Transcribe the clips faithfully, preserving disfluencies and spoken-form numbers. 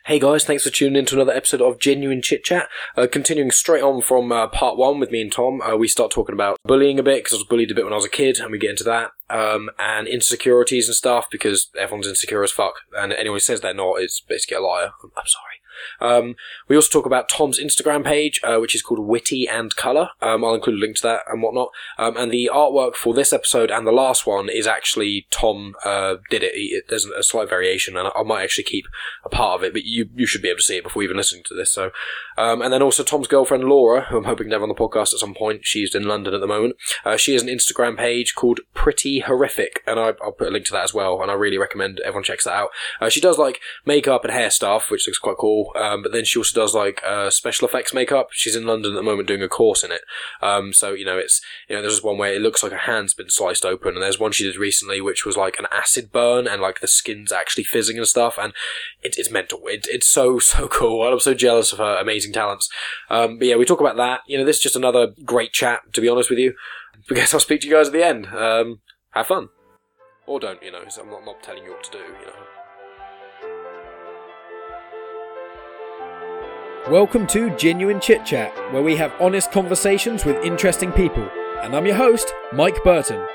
Hey guys, thanks for tuning in to another episode of Genuine Chit Chat. Uh, continuing straight on from uh, part one with me and Tom, uh, we start talking about bullying a bit, because I was bullied a bit when I was a kid, and we get into that, um, and insecurities and stuff, because everyone's insecure as fuck, and anyone who says they're not is basically a liar. I'm sorry. Um, we also talk about Tom's Instagram page, uh, which is called Witty and Colour. Um, I'll include a link to that and whatnot. Um, and the artwork for this episode and the last one is actually Tom uh, did it. He, there's a slight variation, and I, I might actually keep a part of it, but you you should be able to see it before even listening to this. So, um, and then also Tom's girlfriend Laura, who I'm hoping to have on the podcast at some point. She's in London at the moment. Uh, she has an Instagram page called Pretty Horrific, and I, I'll put a link to that as well. And I really recommend everyone checks that out. Uh, she does like makeup and hair stuff, which looks quite cool. Um, but then she also does like uh, special effects makeup. She's in London at the moment doing a course in it. Um, so you know, it's you know, there's one where it looks like her hand's been sliced open, and there's one she did recently which was like an acid burn, and like the skin's actually fizzing and stuff, and it, it's mental. It, it's so so cool. I'm so jealous of her amazing talents. Um, but yeah, we talk about that. You know, this is just another great chat, to be honest with you. I guess I'll speak to you guys at the end. Um, have fun, or don't. You know, I'm not, not telling you what to do. You know. Welcome to Genuine Chit Chat, where we have honest conversations with interesting people. And I'm your host, Mike Burton.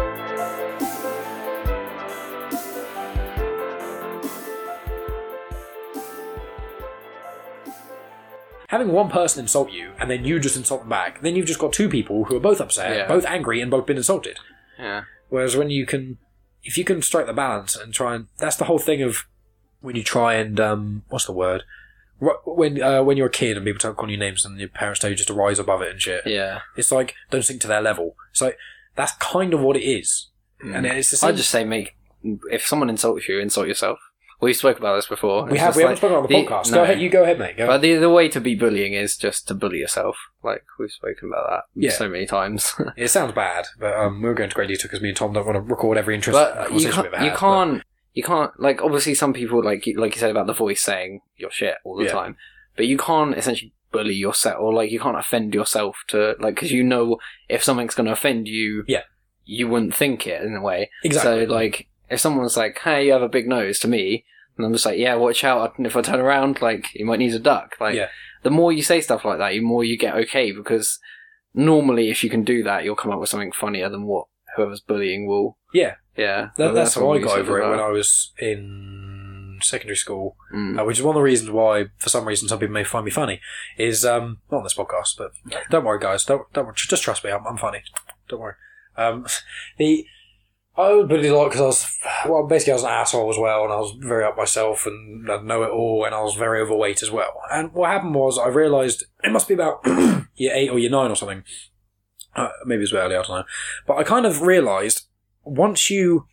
Having one person insult you, and then you just insult them back, then you've just got two people who are both upset, Yeah. both angry, and both been insulted. Yeah. Whereas when you can, if you can strike the balance and try and, that's the whole thing of when you try and, um, what's the word? When uh, when you're a kid and people don't call you names and your parents tell you just to rise above it and shit. Yeah. It's like, don't sink to their level. It's like, that's kind of what it is. Mm. And it's the same. I'd just say, make if someone insults you, insult yourself. We spoke about this before. We It's have, just we haven't like, spoken on the, the podcast. no. Go ahead, you go ahead, mate. Go But the, the way to be bullying is just to bully yourself. Like, we've spoken about that Yeah. so many times. It sounds bad, but um, we're going to great detail because me and Tom don't want to record every interest but conversation you can't, we've had. you can't, you can't, like, obviously some people, like, you- like you said about the voice saying you're shit all the Yeah. time. But you can't essentially bully yourself, or like, you can't offend yourself to, like, because you know if something's going to offend you, Yeah. you wouldn't think it in a way. Exactly. So, like, if someone's like, hey, you have a big nose to me, and I'm just like, yeah, watch out, if I turn around, like, you might need a duck. Like, Yeah. the more you say stuff like that, the more you get okay, because normally if you can do that, you'll come up with something funnier than what whoever's bullying will. Yeah. Yeah. That, So that's how what I we got said over it about- when I was in secondary school, Mm. uh, which is one of the reasons why, for some reason, some people may find me funny. Is um, not on this podcast, but don't worry, guys. Don't don't just trust me. I'm, I'm funny. Don't worry. Um, the I was bullied a lot because I was well, basically I was an asshole as well, and I was very up myself and I know it all, and I was very overweight as well. And what happened was I realised it must be about year eight or year nine or something. Uh, maybe it was a bit early, I don't know. But I kind of realised once you.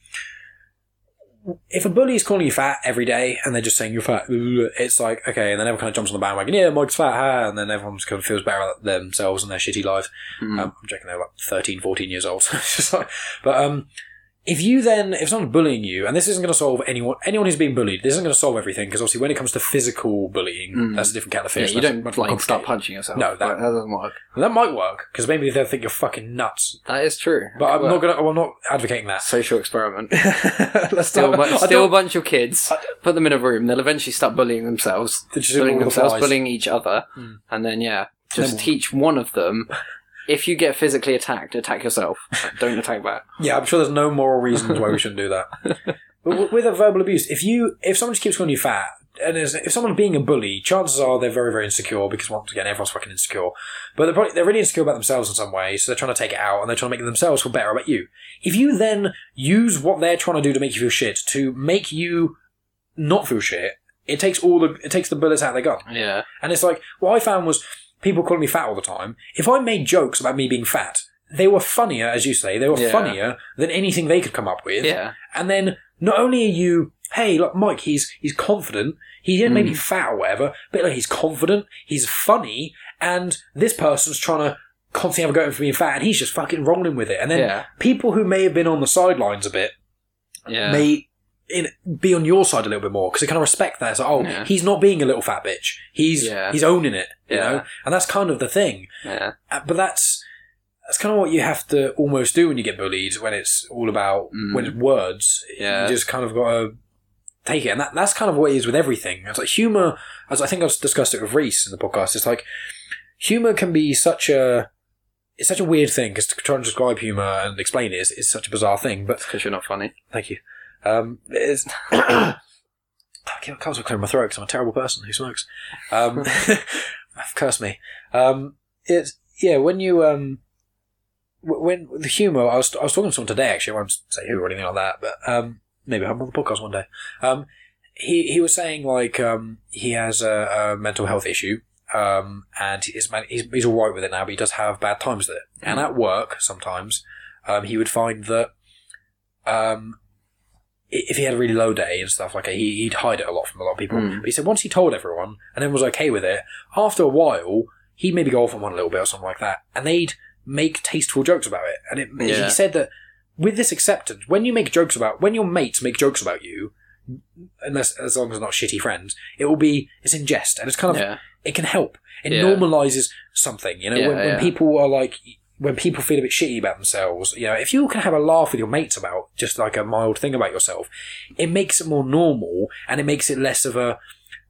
If a bully is calling you fat every day and they're just saying you're fat, it's like, okay, and then everyone kind of jumps on the bandwagon, yeah, Mike's fat, ha, and then everyone just kind of feels better about themselves and their shitty lives. Mm. Um, I'm checking they're like thirteen, fourteen years old. It's just like, but um, if you then, if someone's bullying you, and this isn't going to solve anyone, anyone who's being bullied, this isn't going to solve everything, because obviously when it comes to physical bullying, Mm. that's a different kettle of Yeah, fish. you That's don't much more like start complicated. punching yourself. No, that- Like, that doesn't work. And that might work, because maybe they'll think you're fucking nuts. That is true. But I'm Well, not going to, I'm not advocating that. social experiment. Let's Steal, a bu- I steal a don't- bunch of kids, put them in a room. They'll eventually start bullying themselves, They're just doing bullying all the themselves, flies. bullying each other, Mm. and then yeah, just Then- teach one of them. If you get physically attacked, attack yourself. Don't attack back. Yeah, I'm sure there's no moral reasons why we shouldn't do that. But w- with a verbal abuse, if you if someone just keeps calling you fat, and there's- if someone's being a bully, chances are they're very, very insecure, because once again, everyone's fucking insecure. But they're probably, they're really insecure about themselves in some way, so they're trying to take it out, and they're trying to make themselves feel better about you. If you then use what they're trying to do to make you feel shit to make you not feel shit, it takes all the it takes the bullets out of their gun. Yeah. And it's like, what I found was people calling me fat all the time. If I made jokes about me being fat, they were funnier, as you say, they were Yeah. funnier than anything they could come up with. Yeah. And then not only are you, hey, look, Mike, he's he's confident. He didn't maybe Mm. fat or whatever, but like, he's confident, he's funny, and this person's trying to constantly have a go at him for being fat, and he's just fucking rolling with it. And then Yeah. people who may have been on the sidelines a bit Yeah. may in, be on your side a little bit more, because they kind of respect that. It's like, oh, Yeah. he's not being a little fat bitch. He's Yeah. he's owning it, you Yeah. know? And that's kind of the thing. Yeah. Uh, But that's that's kind of what you have to almost do when you get bullied, when it's all about, Mm. when it's words. Yeah. You just kind of got to take it. And that, that's kind of what it is with everything. It's like humour, as I think I've discussed it with Reese in the podcast, it's like humour can be such a, it's such a weird thing, because to try and describe humour and explain it is, is such a bizarre thing. But because you're not funny. Thank you. Um, it's, I can't can't clear my throat because I'm a terrible person who smokes. Um, curse me. Um, it's, yeah, when you, um, when the humour, I was, I was talking to someone today, actually, I won't say who or anything like that, but, um, maybe I'll have him on the podcast one day. Um, he, he was saying, like, um, he has a, a mental health issue, um, and he's, he's, he's alright with it now, but he does have bad times with it. Mm. And at work, sometimes, um, he would find that, um, if he had a really low day and stuff like that, he, he'd hide it a lot from a lot of people. Mm. But he said once he told everyone, and everyone was okay with it, after a while, he'd maybe go off on one a little bit or something like that, and they'd make tasteful jokes about it. And it, yeah. he said that with this acceptance, when you make jokes about, when your mates make jokes about you, unless as long as they're not shitty friends, it will be, it's in jest, and it's kind of, yeah. it can help. It yeah. normalises something, you know, yeah, when, when yeah. people are like, when people feel a bit shitty about themselves, you know, if you can have a laugh with your mates about just like a mild thing about yourself, it makes it more normal, and it makes it less of a,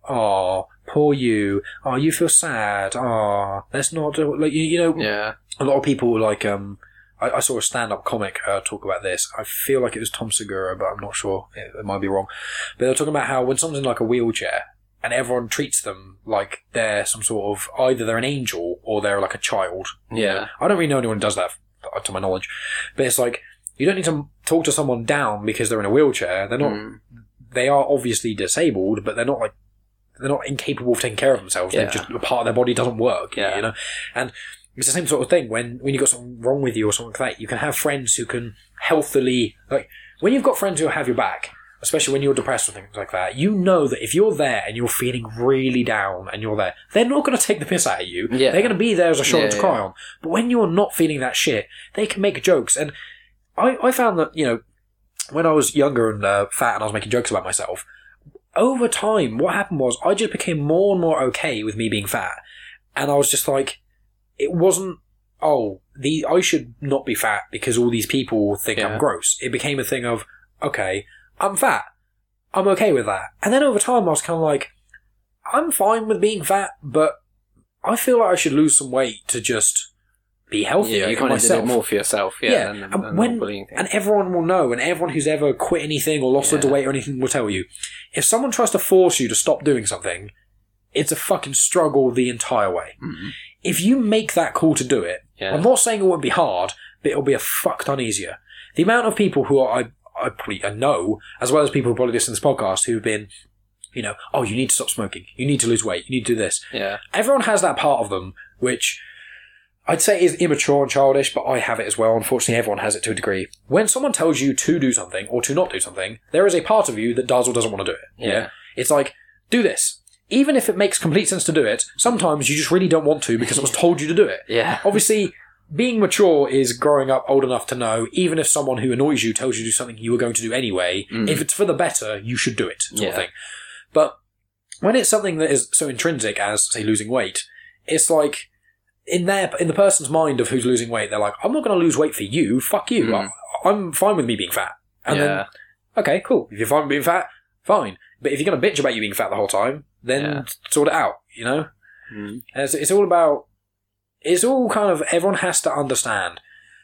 oh, poor you, oh, you feel sad, oh, let's not do it. Like, you, you know, yeah. a lot of people like, um, I, I saw a stand-up comic uh, talk about this. I feel like it was Tom Segura, but I'm not sure. It, it might be wrong. But they were talking about how when someone's in like a wheelchair, and everyone treats them like they're some sort of, either they're an angel or they're like a child. Yeah. I don't really know anyone who does that, to my knowledge. But it's like, you don't need to talk to someone down because they're in a wheelchair. They're not, mm. they are obviously disabled, but they're not like, they're not incapable of taking care of themselves. Yeah. They're just, a part of their body doesn't work, yeah. you know? And it's the same sort of thing when, when you've got something wrong with you or something like that. You can have friends who can healthily, like, when you've got friends who have your back, especially when you're depressed or things like that, you know that if you're there and you're feeling really down and you're there, they're not going to take the piss out of you. Yeah. They're going to be there as a shoulder yeah, to cry yeah. on. But when you're not feeling that shit, they can make jokes. And I, I found that, you know, when I was younger and uh, fat and I was making jokes about myself, over time, what happened was I just became more and more okay with me being fat. And I was just like, it wasn't, oh, the I should not be fat because all these people think yeah. I'm gross. It became a thing of, okay, I'm fat. I'm okay with that. And then over time I was kind of like, I'm fine with being fat, but I feel like I should lose some weight to just be healthy. Yeah, you kind of did it more for yourself. Yeah, yeah. Than, and, than when, and everyone will know, and everyone who's ever quit anything or lost yeah. loads of weight or anything will tell you, if someone tries to force you to stop doing something, it's a fucking struggle the entire way. Mm-hmm. If you make that call to do it, yeah. I'm not saying it won't be hard, but it'll be a fuck ton easier. The amount of people who are, I, I probably I know, as well as people who probably listen to this podcast, who've been, you know, oh, you need to stop smoking, you need to lose weight, you need to do this. Yeah. Everyone has that part of them, which I'd say is immature and childish, but I have it as well. Unfortunately, everyone has it to a degree. When someone tells you to do something or to not do something, there is a part of you that does or doesn't want to do it. Yeah. yeah? It's like, do this. Even if it makes complete sense to do it, sometimes you just really don't want to because it was told you to do it. Yeah. Obviously, being mature is growing up old enough to know, even if someone who annoys you tells you to do something you were going to do anyway, mm. if it's for the better, you should do it, sort yeah. of thing. But when it's something that is so intrinsic as, say, losing weight, it's like, in their, in the person's mind of who's losing weight, they're like, I'm not going to lose weight for you, fuck you, mm. I'm, I'm fine with me being fat. And yeah. then, okay, cool, if you're fine with being fat, fine. But if you're going to bitch about you being fat the whole time, then yeah. sort it out, you know? Mm. And it's, it's all about, it's all kind of, everyone has to understand.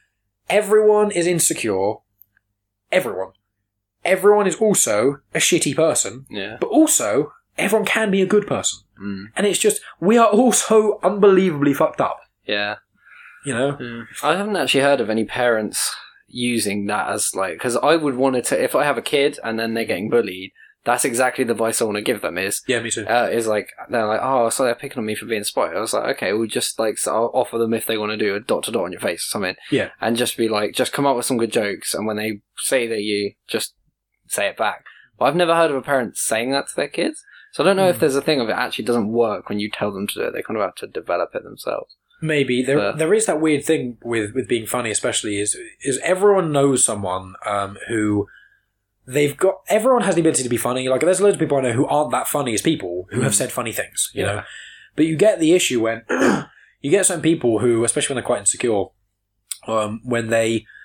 Everyone is insecure. Everyone. Everyone is also a shitty person. Yeah. But also, everyone can be a good person. Mm. And it's just, we are all so unbelievably fucked up. Yeah. You know? Mm. I haven't actually heard of any parents using that as like, because I would want it to, if I have a kid and then they're getting bullied, that's exactly the advice I want to give them is, yeah, me too. Uh, is like, they're like, oh, so they're picking on me for being spotty. I was like, okay, we'll just like, so I'll offer them if they want to do a dot to dot on your face or something. Yeah. And just be like, just come up with some good jokes. And when they say that you, just say it back. But I've never heard of a parent saying that to their kids. So I don't know mm. if there's a thing of it actually doesn't work when you tell them to do it. They kind of have to develop it themselves. Maybe. There but, there is that weird thing with, with being funny, especially, is is everyone knows someone um, who they've got... Everyone has the ability to be funny. Like, there's loads of people I know who aren't that funny as people who mm. have said funny things, you yeah. know? But you get the issue when... you get some people who, especially when they're quite insecure, um, when they...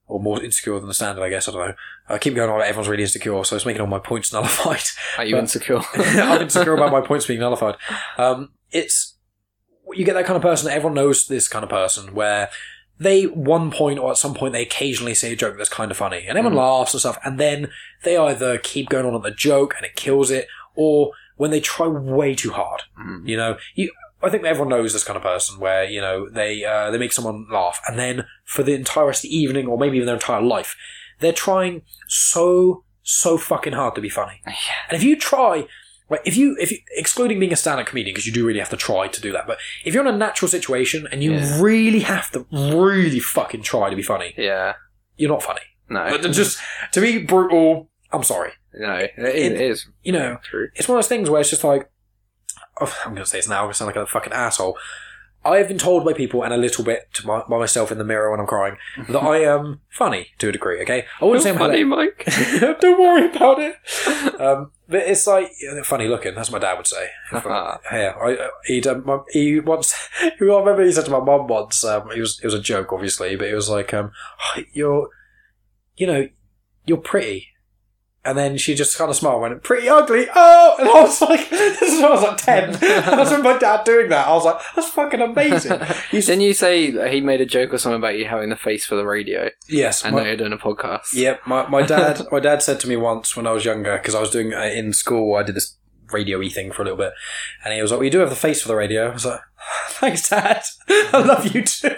or more insecure than the standard, I guess. I don't know. I keep going on. Everyone's really insecure, so it's making all my points nullified. Are you But- insecure? I'm insecure about my points being nullified. Um, it's you get that kind of person. Everyone knows this kind of person where they one point or at some point they occasionally say a joke that's kind of funny, and everyone laughs and stuff. And then they either keep going on at the joke and it kills it, or when they try way too hard. Mm. You know, you. I think everyone knows this kind of person where, you know, they uh, they make someone laugh, and then for the entire rest of the evening, or maybe even their entire life, they're trying so, so fucking hard to be funny. Yeah. And if you try, like, if you, if you, excluding being a stand-up comedian, because you do really have to try to do that, but if you're in a natural situation and you Yeah. really have to really fucking try to be funny, Yeah. you're not funny. No. But just, to be brutal, I'm sorry. No, it, It- it is. You know, True. it's one of those things where it's just like, oh, I'm going to say this now, I'm going to sound like a fucking asshole. I have been told by people, and a little bit to my, by myself in the mirror when I'm crying, that I am funny to a degree, okay? I wouldn't say I'm funny, hilarious. Mike. Don't worry about it. Um, but it's like, funny looking, that's what my dad would say. Uh-huh. Yeah, I, he'd, um, my, he once, I remember he said to my mum once, um, it was, it was a joke obviously, but it was like, um, oh, you're, you know, you're pretty. And then she just kind of smiled and went, pretty ugly, oh! And I was like, this is when I was like ten. I was with my dad doing that. I was like, that's fucking amazing. He's, Didn't you say that he made a joke or something about you having the face for the radio? yes. And my- now you're doing a podcast. Yep, my, my dad my dad said to me once when I was younger, because I was doing uh, in school, I did this radio-y thing for a little bit, and he was like, well, you do have the face for the radio. I was like, thanks, Dad. I love you too.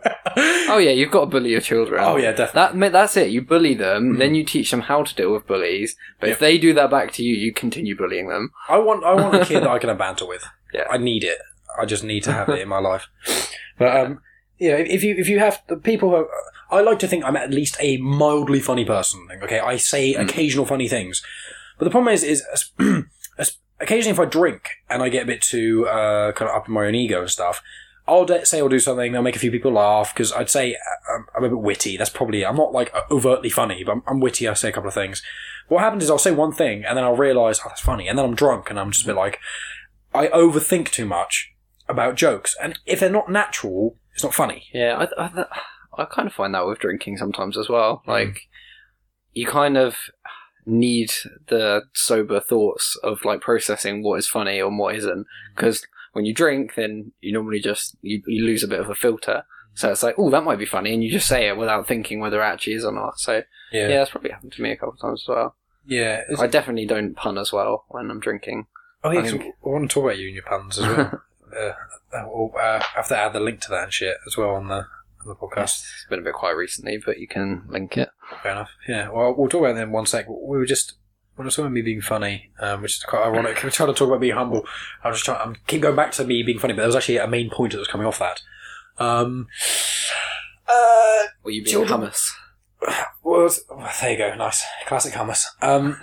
Oh yeah, you've got to bully your children. Oh, yeah, definitely. That mate, that's it. You bully them, then you teach them how to deal with bullies. But Yep. if they do that back to you, you continue bullying them. I want I want a kid that I can have banter with. Yeah. I need it. I just need to have it in my life. But um, yeah, if you if you have the people who, I like to think I'm at least a mildly funny person. Okay, I say occasional funny things, but the problem is is as- occasionally if I drink and I get a bit too uh, kind of up in my own ego and stuff, I'll de- say I'll do something, I'll make a few people laugh, because I'd say I'm, I'm a bit witty. That's probably, I'm not like overtly funny, but I'm, I'm witty, I say a couple of things. What happens is I'll say one thing, and then I'll realise, oh, that's funny, and then I'm drunk, and I'm just a bit like, I overthink too much about jokes, and if they're not natural, it's not funny. Yeah, I, I, I kind of find that with drinking sometimes as well. Mm. Like, you kind of need the sober thoughts of like processing what is funny and what isn't, because when you drink, then you normally just you, you lose a bit of a filter. So it's like, oh, that might be funny, and you just say it without thinking whether it actually is or not. So yeah, Yeah. that's probably happened to me a couple of times as well. Yeah. It's, I definitely don't pun as well when I'm drinking. oh, yeah, I 'cause think- I want to talk about you and your puns as well. uh, we'll uh, have to add the link to that and shit as well on the, on the podcast. It's been a bit quiet recently, but you can link it. Fair enough. Yeah. Well, we'll talk about it in one sec. We were just when I was talking about me being funny, um, which is quite ironic. We're trying to talk about being humble. I was just trying. I keep going back to me being funny, but there was actually a main point that was coming off that. Um. Uh. Or you being Children- hummus. Well, well, there you go. Nice, classic hummus. Um.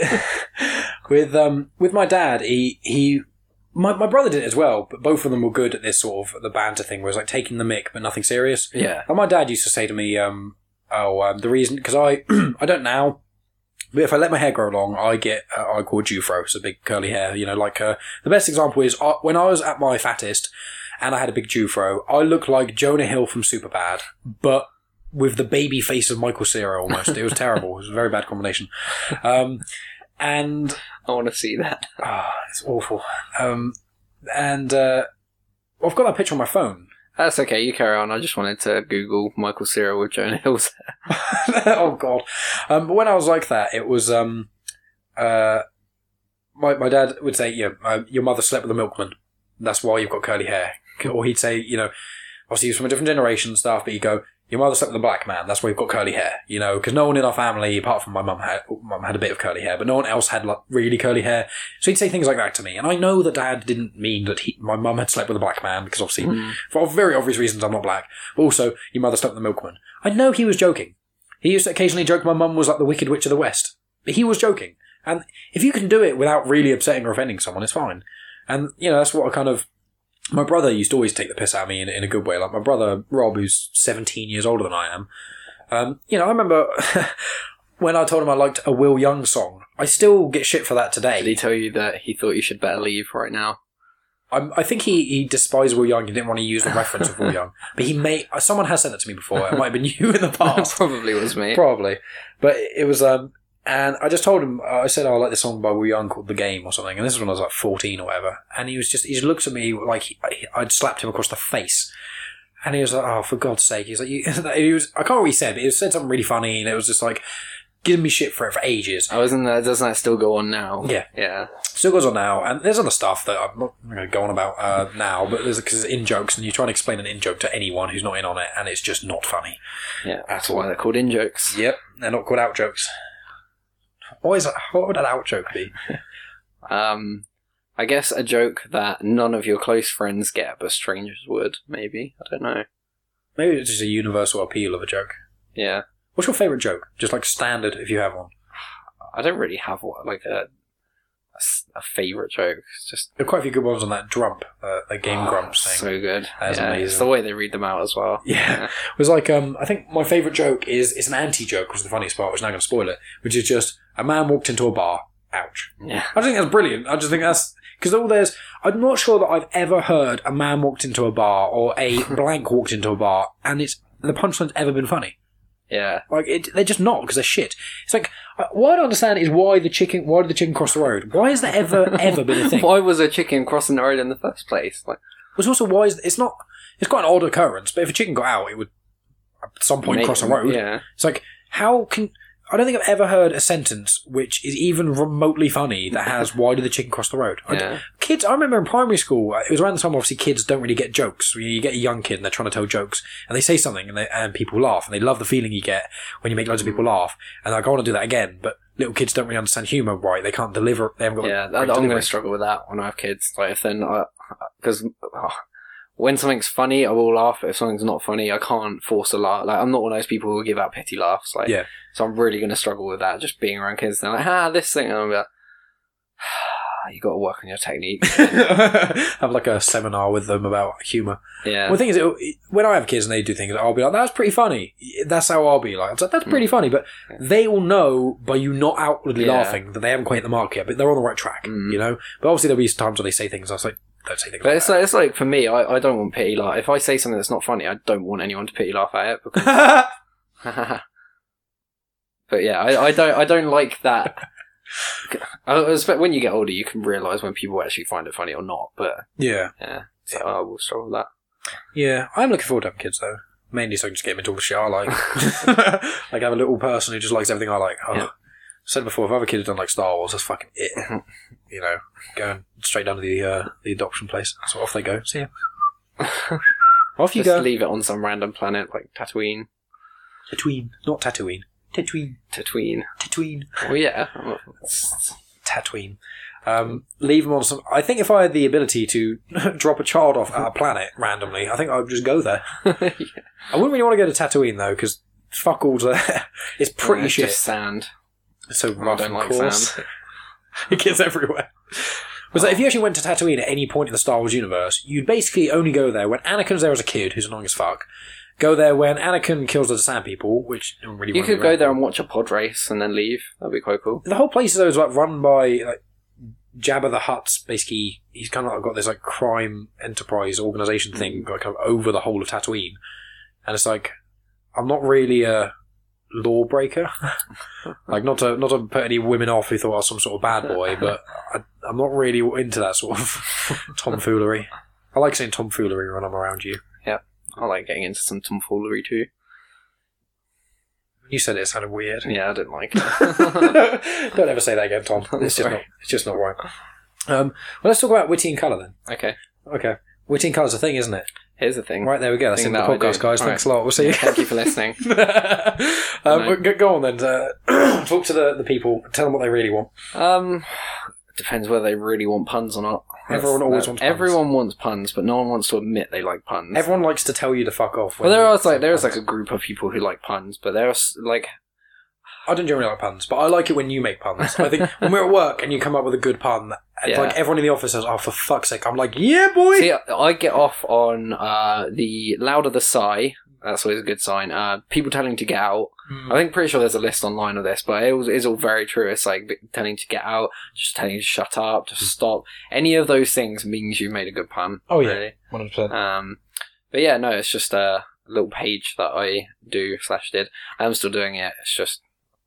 with um with my dad, he he. My, my brother did it as well, but both of them were good at this sort of the banter thing, where it's like taking the mick but nothing serious. Yeah. And my dad used to say to me, um, "Oh, um, the reason because I I don't now, but if I let my hair grow long, I get uh, I call Jufro, so big curly hair. You know, like uh, the best example is uh, when I was at my fattest and I had a big Jufro, I looked like Jonah Hill from Superbad, but with the baby face of Michael Cera almost. It was terrible. It was a very bad combination. Um, and I want to see that. ah, it's awful. Um, and uh, I've got that picture on my phone. That's okay, you carry on. I just wanted to Google Michael Cera with Jonah Hill's hair. Oh god! Um, but when I was like that, it was um, uh, my my dad would say, "Yeah, uh, your mother slept with a milkman. That's why you've got curly hair." Or he'd say, you know, obviously he's from a different generation and stuff, but he'd go, "Your mother slept with a black man. That's why you've got curly hair." You know, because no one in our family, apart from my mum, had mum had a bit of curly hair, but no one else had like really curly hair. So he'd say things like that to me, and I know that Dad didn't mean that he, my mum had slept with a black man, because obviously, Mm. for very obvious reasons, I'm not black. But also, your mother slept with a milkman. I know he was joking. He used to occasionally joke my mum was like the Wicked Witch of the West. But he was joking. And if you can do it without really upsetting or offending someone, it's fine. And, you know, that's what I kind of... My brother used to always take the piss out of me in, in a good way. Like my brother, Rob, who's seventeen years older than I am. Um, you know, I remember when I told him I liked a Will Young song. I still get shit for that today. Did he tell you that he thought you should better leave right now? I'm, I think he, he despised Will Young. He didn't want to use the reference of Will Young, but he may. Someone has said that to me before. It might have been you in the past. Probably was me. Probably, but it was. Um, and I just told him. I said, oh, "I like this song by Will Young called The Game" or something. And this is when I was like fourteen or whatever. And he was just. He just looked at me like he, I'd slapped him across the face. And he was like, "Oh, for God's sake!" He's like, you, "He was." I can't remember what he said, but he said something really funny, and it was just like giving me shit for it for ages. Oh, isn't that? Doesn't that still go on now? Yeah, yeah. Still goes on now, and there's other stuff that I'm not going to go on about uh, now, but there's because it's in jokes, and you try and explain an in joke to anyone who's not in on it, and it's just not funny. Yeah, that's why they're called in jokes. Yep, they're not called out jokes. What is that? What would an out joke be? um, I guess a joke that none of your close friends get, but strangers would. Maybe, I don't know. Maybe it's just a universal appeal of a joke. Yeah. What's your favourite joke? Just like standard, if you have one. I don't really have one, like a a, a favourite joke. It's just there are quite a few good ones on that Drump, uh, the Game oh, Grumps thing. So good. That's yeah, amazing. It's the way they read them out as well. Yeah. It was like, um, I think my favourite joke is, it's an anti-joke, which is the funniest part, which is now going to spoil it, which is just, a man walked into a bar, ouch. Yeah. I just think that's brilliant. I just think that's, because all there's, I'm not sure that I've ever heard a man walked into a bar, or a blank walked into a bar, and it's, the punchline's ever been funny. Yeah. Like, it, they're just not, because they're shit. It's like, uh, what I don't understand is why the chicken, why did the chicken cross the road? Why has that ever, ever been a thing? Why was a chicken crossing the road in the first place? Like, was also why is, it's not, it's quite an odd occurrence, but if a chicken got out, it would at some point maybe, cross a road. Yeah. It's like, how can, I don't think I've ever heard a sentence which is even remotely funny that has, why did the chicken cross the road? I Yeah. Kids, I remember in primary school, it was around the time obviously kids don't really get jokes. You get a young kid and they're trying to tell jokes and they say something and, they, and people laugh and they love the feeling you get when you make loads of people laugh. And like, I want to do that again, but little kids don't really understand humour right. They can't deliver, they haven't got Yeah, great that, I'm going delivery. to struggle with that when I have kids. Like, if then, because oh, when something's funny, I will laugh. But if something's not funny, I can't force a laugh. Like, I'm not one of those people who will give out pity laughs. Like, Yeah. So I'm really going to struggle with that. Just being around kids, they're like, ah, this thing, and I'm like, you got to work on your technique. Have like a seminar with them about humour. Yeah. Well, the thing is, it, when I have kids and they do things, I'll be like, that's pretty funny. That's how I'll be like. It's like, that's pretty funny, but they all know by you not outwardly Yeah. laughing that they haven't quite hit the mark yet, but they're on the right track, Mm. you know? But obviously there'll be times when they say things, I was like, don't say things But like it's like, it's like, for me, I, I don't want pity laugh. If I say something that's not funny, I don't want anyone to pity laugh at it. Because that. But yeah, I, I don't I don't like that. I expect when you get older, you can realise when people actually find it funny or not. But Yeah. yeah, so I will struggle with that. Yeah. I'm looking forward to having kids, though. Mainly so I can just get them into all the shit I like. Like, have a little person who just likes everything I like. Oh, Yeah. I said before, if other kids had done like Star Wars, that's fucking it. You know, going straight down to the uh, the adoption place. So off they go. See ya. Off you Just go. leave it on some random planet like Tatooine. Tatooine. Not Tatooine. Tatooine. Tatooine. Tatooine. Oh yeah. Tatooine. Um, leave them on some... I think if I had the ability to drop a child off at a planet randomly, I think I would just go there. Yeah. I wouldn't really want to go to Tatooine, though, because fuck all's there. It's pretty It's shit. just sand. It's so I rough don't and like coarse. sand. It gets everywhere. Was that if you actually went to Tatooine at any point in the Star Wars universe, you'd basically only go there when Anakin's there as a kid, who's annoying as fuck. Go there when Anakin kills the sand people, which don't really You want to could be go around. there and watch a pod race and then leave. That'd be quite cool. The whole place though is like run by like Jabba the Hutt's basically. He's kind of like got this like crime enterprise organization thing like kind of over the whole of Tatooine, and it's like I'm not really a lawbreaker. Like not to not to put any women off who thought I was some sort of bad boy, but I, I'm not really into that sort of tomfoolery. I like saying tomfoolery when I'm around you. I like getting into some tomfoolery too. You said it sounded weird. Yeah, I didn't like it. Don't ever say that again, Tom. It's just Sorry. not. It's just not right. Um, well, let's talk about witty and colour then. Okay, Okay, witty and colour's a thing, isn't it? here's the thing. Right, there we go. That's Thing in the that I podcast, do. guys. All Thanks right. a lot. We'll see you. Thank you for listening. um, No. go, go on then. Uh, talk to the, the people. Tell them what they really want. Um, depends whether they really want puns or not. Everyone always That- wants puns. Everyone wants puns, but no one wants to admit they like puns. Everyone likes to tell you to fuck off. well, when there you is like say there is puns. like a group of people who like puns, but there are s- like I don't generally like puns, but I like it when you make puns. I think when we're at work and you come up with a good pun, it's Yeah. like everyone in the office says, "Oh, for fuck's sake!" I'm like, "Yeah, boy." see, I get off on uh the louder the sigh. That's always a good sign. Uh, people telling to get out Mm. I think pretty sure there's a list online of this, but it was, it's all very true. It's like telling you to get out, just telling you to shut up, to stop. Any of those things means you made a good pun. Oh, yeah. Really. one hundred percent. Um, but yeah, no, it's just a little page that I do slash did. I'm still doing it. It's just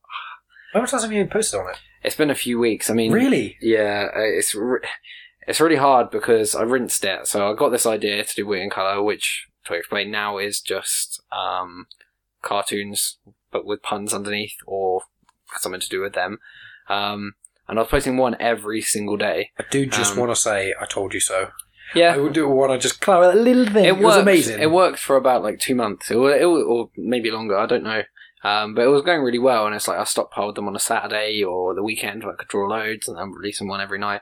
How much time have you posted on it? it's been a few weeks. I mean, Really? yeah, it's re- it's really hard because I rinsed it. So I got this idea to do Wit in Colour, which to explain now is just um, cartoons but with puns underneath or something to do with them. Um, and I was posting one every single day. I do just Um, want to say, I told you so. Yeah, I would do want to just clarify a little thing. it, It, was worked. amazing. It worked for about like two months, it, wa- it, wa- or maybe longer. I don't know. Um, but it was going really well, and it's like I stockpiled them on a Saturday or the weekend, where I could draw loads, and I'm releasing one every night.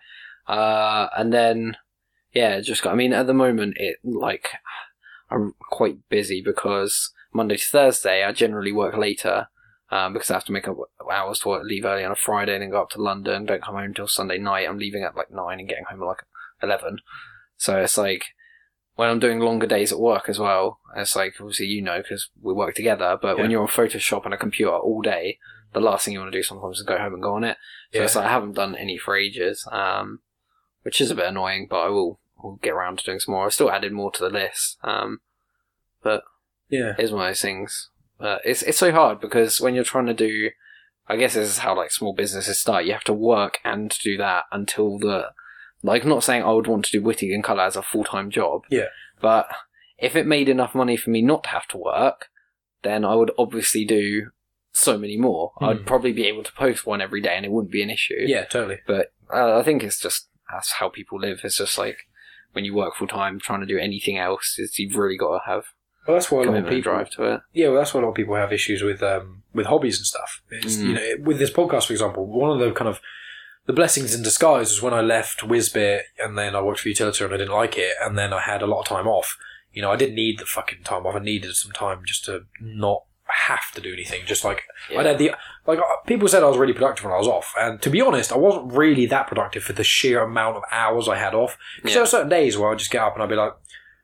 Uh, and then, yeah, it just got. I mean, at the moment, it like I'm quite busy because Monday to Thursday I generally work later. Um, because I have to make up hours to work, leave early on a Friday, and then go up to London. Don't come home until Sunday night. I'm leaving at like nine and getting home at like eleven. So it's like when I'm doing longer days at work as well. It's like obviously you know because we work together. But when Yeah. you're on Photoshop and a computer all day, the last thing you want to do sometimes is go home and go on it. So Yeah. it's like I haven't done any for ages, um, which is a bit annoying. But I will, will get around to doing some more. I still added more to the list, um, but Yeah. it's one of those things. But it's it's so hard because when you're trying to do, I guess this is how like small businesses start. You have to work and do that until the, like, I'm not saying I would want to do Witty in Colour as a full time job. Yeah. But if it made enough money for me not to have to work, then I would obviously do so many more. Hmm. I'd probably be able to post one every day and it wouldn't be an issue. Yeah, totally. But uh, I think it's just that's how people live. It's just like when you work full time, trying to do anything else, is you've really got to have Well, that's why a lot of commitment and people drive to it. Yeah, well, that's why a lot of people have issues with um, with hobbies and stuff. It's, Mm. You know, with this podcast, for example, one of the kind of the blessings in disguise was when I left Whizbit and then I worked for Utilita and I didn't like it, and then I had a lot of time off. You know, I didn't need the fucking time off. I needed some time just to not have to do anything. Just like Yeah. I had the like uh, people said I was really productive when I was off, and to be honest, I wasn't really that productive for the sheer amount of hours I had off. Because Yeah. there were certain days where I'd just get up and I'd be like,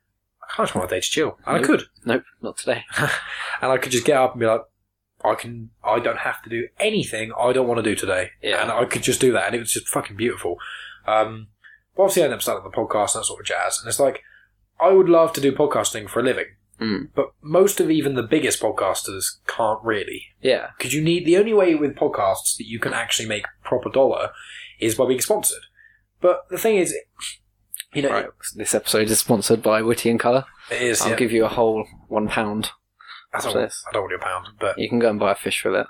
I can't just want a day to chill, and Nope. I could. Nope, not today. And I could just get up and be like, I can, I don't have to do anything I don't want to do today. Yeah. And I could just do that. And it was just fucking beautiful. Um, but obviously I ended up starting the podcast and that sort of jazz. And it's like, I would love to do podcasting for a living. Mm. But most of even the biggest podcasters can't really. Yeah. Because you need, the only way with podcasts that you can actually make proper dollar is by being sponsored. But the thing is, you know, Right. This episode is sponsored by Witty in Colour. it is, I'll yeah. give you a whole one pound. I don't, What's want, this? I don't want your pound, but You can go and buy a fish with it.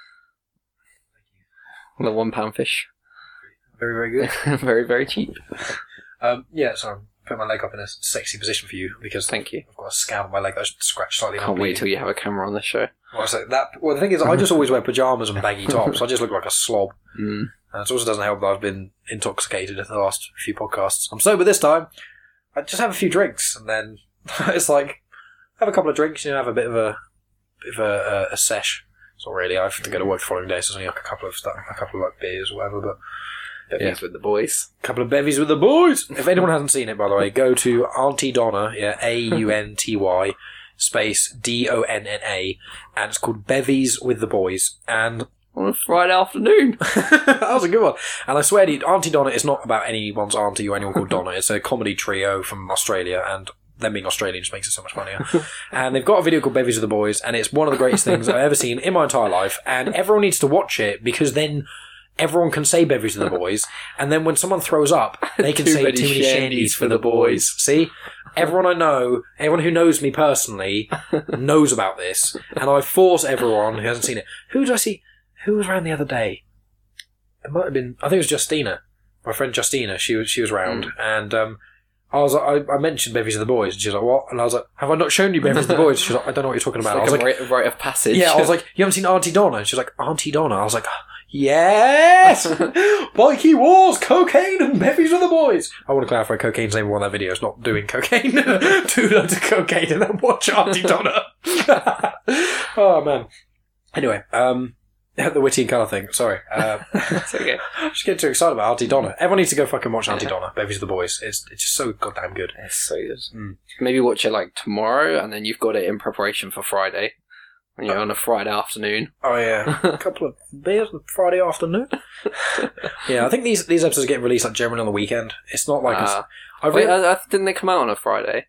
The one pound fish. very, very good. Very, very cheap. Um, yeah, so I'm putting my leg up in a sexy position for you because Thank you. I've got a scab on my leg that I should scratch slightly. and Can't I'm wait bleeding. till you have a camera on this show. Well, so that, well, the thing is, I just always wear pajamas and baggy tops. I just look like a slob. Mm. And it also doesn't help that I've been intoxicated in the last few podcasts. I'm sober this time. I just have a few drinks and then it's like, have a couple of drinks, you know, have a bit of a bit of a, a, a sesh. It's not really. I have to go to work the following day, so it's only like a couple of stuff, a couple of like beers or whatever. But Bevies with the boys. a couple of bevies with the boys. If anyone hasn't seen it, by the way, go to Auntie Donna, yeah, A U N T Y space D O N N A, and it's called Bevies with the Boys. And On a Friday afternoon. that was a good one. And I swear to you, Auntie Donna is not about anyone's auntie or anyone called Donna. It's a comedy trio from Australia, and them being Australian just makes it so much funnier. And they've got a video called Bevies with the Boys, and it's one of the greatest things I've ever seen in my entire life. And everyone needs to watch it because then everyone can say Bevies with the Boys, and then when someone throws up, they can Too say many too many shandies shandies for the boys. See? Everyone I know, everyone who knows me personally, knows about this, and I force everyone who hasn't seen it. Who did I see? Who was around the other day? It might have been. I think it was Justina, my friend Justina. She was she was round, Mm. and um, I was I, I mentioned Bevies of the Boys, and she was like, "What?" And I was like, "Have I not shown you Bevies of the Boys?" She was like, "I don't know what you're talking It's about." like I was a like, rite, rite of passage. "Yeah." I was like, "You haven't seen Auntie Donna?" And she was like, "Auntie Donna." I was like, "Yes, Bikey Wars, cocaine, and Bevies of the Boys." I want to clarify, cocaine's name of one of that video. It's not doing cocaine. Do loads of cocaine and then watch Auntie Donna. Oh man. Anyway, um. the Witty and Colour thing, sorry. Uh, It's okay. I'm just getting too excited about Auntie Donna. Everyone needs to go fucking watch Auntie Donna, Bevies of the Boys. It's it's just so goddamn good. It's so good. Mm. Maybe watch it like tomorrow, and then you've got it in preparation for Friday. when you're on a Friday afternoon. Oh yeah, a couple of beers on Friday afternoon. Yeah, I think these these episodes get released like generally on the weekend. It's not like Uh, I Wait, really, I, I, didn't they come out on a Friday?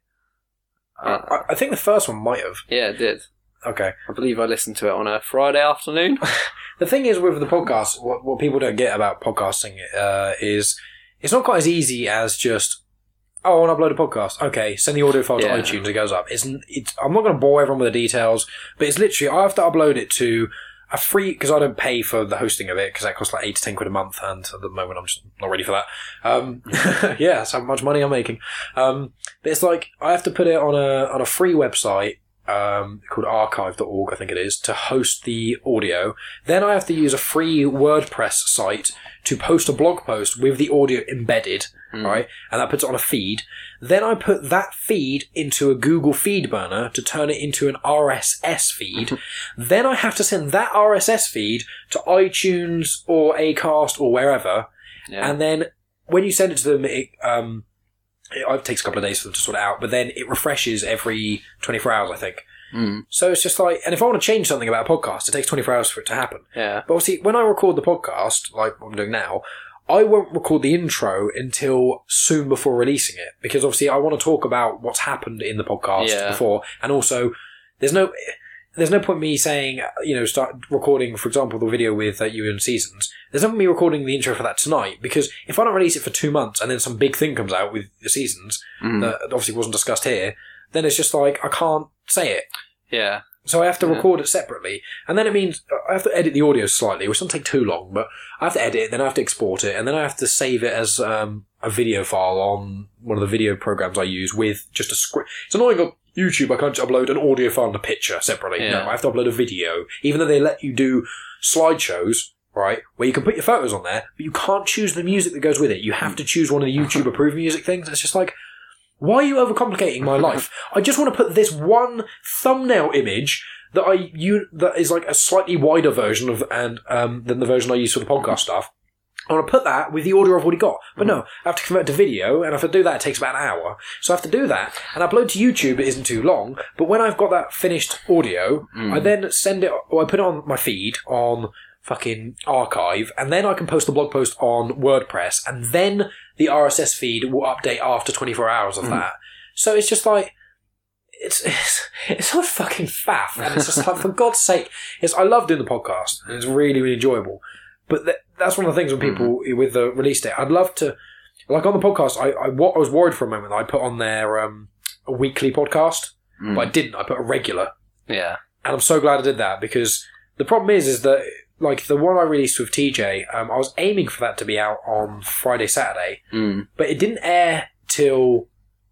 Uh, I, I think the first one might have. yeah, it did. Okay. I believe I listened to it on a Friday afternoon. The thing is with the podcast, what what people don't get about podcasting uh, is it's not quite as easy as just oh, I want to upload a podcast. Okay, send the audio file to Yeah. iTunes. It goes up. It's it's. I'm not going to bore everyone with the details, but it's literally I have to upload it to a free because I don't pay for the hosting of it because that costs like eight to ten quid a month, and at the moment I'm just not ready for that. Um, yeah, that's how much money I'm making. Um, but it's like I have to put it on a on a free website. Um, called archive dot org, I think it is, to host the audio. Then I have to use a free WordPress site to post a blog post with the audio embedded, Mm. right? And that puts it on a feed. Then I put that feed into a Google feed burner to turn it into an R S S feed. Then I have to send that R S S feed to iTunes or Acast or wherever. Yeah. And then when you send it to them, it, um, it, it takes a couple of days for them to sort it out, but then it refreshes every twenty-four hours, I think. Mm. So it's just like, and if I want to change something about a podcast, it takes twenty-four hours for it to happen. Yeah. But obviously, when I record the podcast, like what I'm doing now, I won't record the intro until soon before releasing it, because obviously I want to talk about what's happened in the podcast Yeah. before, and also there's no there's no point me saying, you know, start recording, for example, the video with uh, you and Seasons. There's no point me recording the intro for that tonight, because if I don't release it for two months and then some big thing comes out with the Seasons Mm. that obviously wasn't discussed here, then it's just like I can't say it. Yeah. So I have to Yeah. record it separately. And then it means I have to edit the audio slightly, which doesn't take too long, but I have to edit it, then I have to export it, and then I have to save it as um, a video file on one of the video programs I use with just a script. It's annoying on YouTube, I can't just upload an audio file and a picture separately. Yeah. No, I have to upload a video, even though they let you do slideshows, right, where you can put your photos on there, but you can't choose the music that goes with it. You have to choose one of the YouTube approved music things. It's just like, why are you overcomplicating my life? I just want to put this one thumbnail image that I you that is like a slightly wider version of and um than the version I use for the podcast stuff. I want to put that with the audio I've already got. But no, I have to convert to video, and if I do that, it takes about an hour. So I have to do that, and upload to YouTube. It isn't too long, but when I've got that finished audio, Mm. I then send it, or I put it on my feed on fucking Archive, and then I can post the blog post on WordPress, and then the R S S feed will update after twenty-four hours of Mm. that. So it's just like, it's it's it's so fucking faff, and it's just like, for God's sake, it's I love doing the podcast, and it's really really enjoyable. But th- that's one of the things when people with the release date, I'd love to, like on the podcast, I I, what, I was worried for a moment that I put on there um, a weekly podcast, Mm. but I didn't. I put a regular, Yeah. and I'm so glad I did that, because the problem is is that like the one I released with T J, um, I was aiming for that to be out on Friday Saturday, Mm. but it didn't air till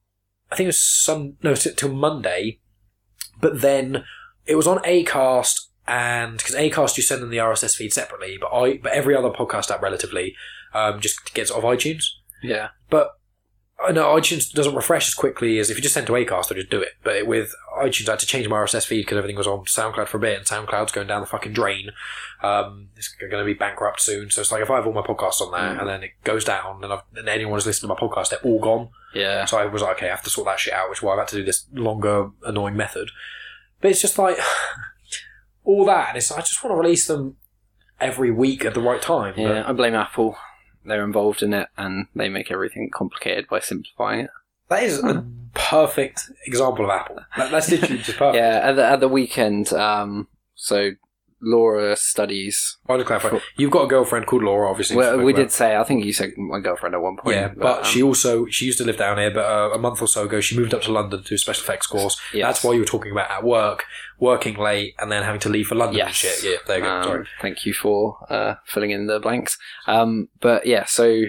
I think it was some no t- till Monday, but then it was on Acast, and because Acast you send them the R S S feed separately, but I but every other podcast app relatively um, just gets it off iTunes. Yeah. But I know iTunes doesn't refresh as quickly as if you just send to Acast, they'll just do it. But it, with iTunes, I had to change my R S S feed because everything was on SoundCloud for a bit, and SoundCloud's going down the fucking drain. Um, it's going to be bankrupt soon. So it's like if I have all my podcasts on there, Mm. and then it goes down, and, I've, and anyone who's listening to my podcast, they're all gone. Yeah. So I was like, okay, I have to sort that shit out, which is why I've had to do this longer, annoying method. But it's just like all that, and it's I just want to release them every week at the right time. but- Yeah. I blame Apple. They're involved in it, and they make everything complicated by simplifying it. That is a perfect example of Apple. That, that's literally just perfect. Yeah. At the at the weekend, um, so Laura studies. I want to clarify. You've got a girlfriend called Laura, obviously. Well, we spoke did about. say. I think you said my girlfriend at one point. Yeah, but um, she also she used to live down here, but uh, a month or so ago she moved up to London to do a special effects course. Yes. That's why you were talking about at work, working late, and then having to leave for London and Yes. shit. Yeah, there you go. Um, Sorry. Thank you for uh, filling in the blanks. Um, but yeah, so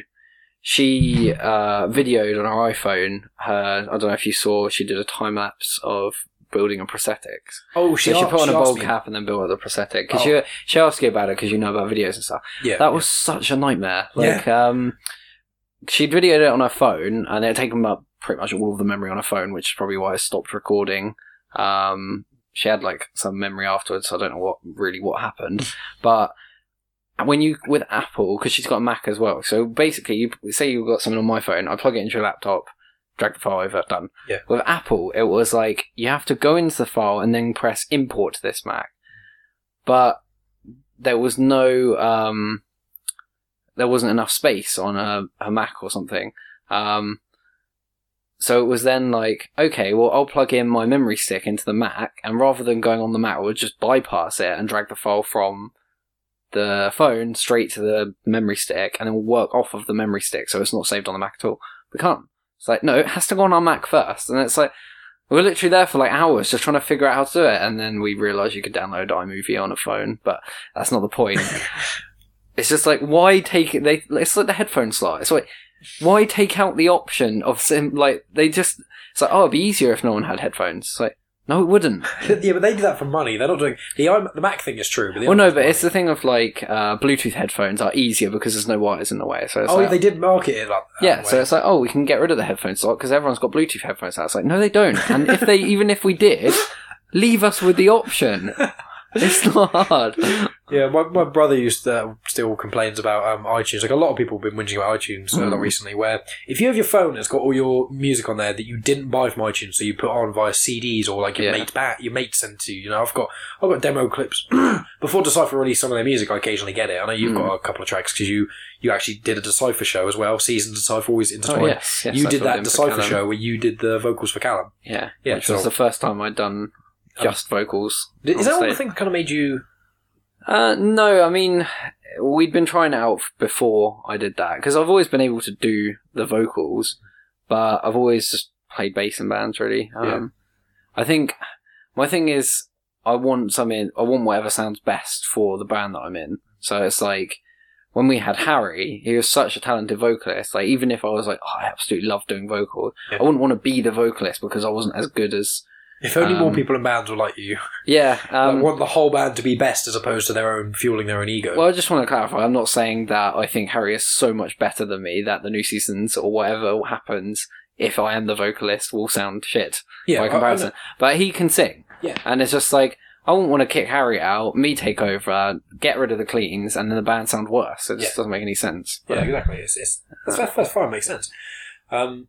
she uh, videoed on her iPhone. Her, I don't know if you saw, she did a time lapse of building a prosthetics. Oh, So she a- put on a asked bowl me- cap and then built the prosthetic. Because Oh. she, she asked you about it because you know about videos and stuff. Yeah, That was such a nightmare. Yeah. Like, um, she'd videoed it on her phone, and it had taken up pretty much all of the memory on her phone, which is probably why I stopped recording. Um, she had like some memory afterwards, so I don't know what really what happened. But when you with Apple, because she's got a Mac as well, so basically, you say you've got something on my phone, I plug it into your laptop, drag the file over, done. Yeah. With Apple, it was like, you have to go into the file and then press import to this Mac. But there was no, um, there wasn't enough space on a, a Mac or something. Um, so it was then like, okay, well, I'll plug in my memory stick into the Mac, and rather than going on the Mac, we'll just bypass it and drag the file from the phone straight to the memory stick, and then we'll work off of the memory stick, so it's not saved on the Mac at all. We can't. It's like, no, it has to go on our Mac first. And it's like, we were literally there for like hours just trying to figure out how to do it, and then we realised you could download iMovie on a phone, but that's not the point. It's just like, why take it? They, it's like the headphone slot. It's like, why take out the option of, sim, like, they just, it's like, oh, it'd be easier if no one had headphones. It's like, no, it wouldn't. Yeah, but they do that for money. They're not doing the iM- the Mac thing is true. But the Well, no, iMovie's but it's money. the thing of like uh, Bluetooth headphones are easier because there's no wires in the way. So it's Oh, like, they did market it like that. yeah, way. so it's like, oh, we can get rid of the headphone slot because everyone's got Bluetooth headphones now. It's like, no, they don't. And if they, even if we did, leave us with the option. It's not hard. Yeah, my, my brother used to uh, still complains about um, iTunes. Like a lot of people have been whinging about iTunes uh, Mm. not recently. Where if you have your phone that's got all your music on there that you didn't buy from iTunes, so you put on via C Ds or like your Yeah. mate bat, your mate sent to you. You know, I've got I've got demo clips before Decipher released some of their music. I occasionally get it. I know you've Mm. got a couple of tracks because you you actually did a Decipher show as well. Season Decipher always intertwined. Oh, yes, yes, you I did filled that in for Decipher Callum. show where you did the vocals for Callum. Yeah, Yeah, which so- was the first time I'd done just vocals. Is on that one of the stage. things that kind of made you? Uh, no, I mean, we'd been trying it out before I did that, because I've always been able to do the vocals, but I've always just played bass in bands, really. Um, Yeah. I think my thing is, I want something, I want whatever sounds best for the band that I'm in. So it's like, when we had Harry, he was such a talented vocalist. Like, even if I was like, oh, I absolutely love doing vocals, Yeah. I wouldn't want to be the vocalist because I wasn't as good as, If only more Um, people in bands were like you. yeah. Um, Like, want the whole band to be best as opposed to their own fueling their own ego. Well, I just want to clarify. I'm not saying that I think Harry is so much better than me that the new seasons or whatever happens, if I am the vocalist, will sound shit yeah, by I- I comparison. know. But he can sing. Yeah. And it's just like, I wouldn't want to kick Harry out, me take over, get rid of the cleans, and then the band sound worse. It just Yeah. doesn't make any sense. Yeah, exactly. It's, it's, that's, that's, that's fine, makes sense. Um,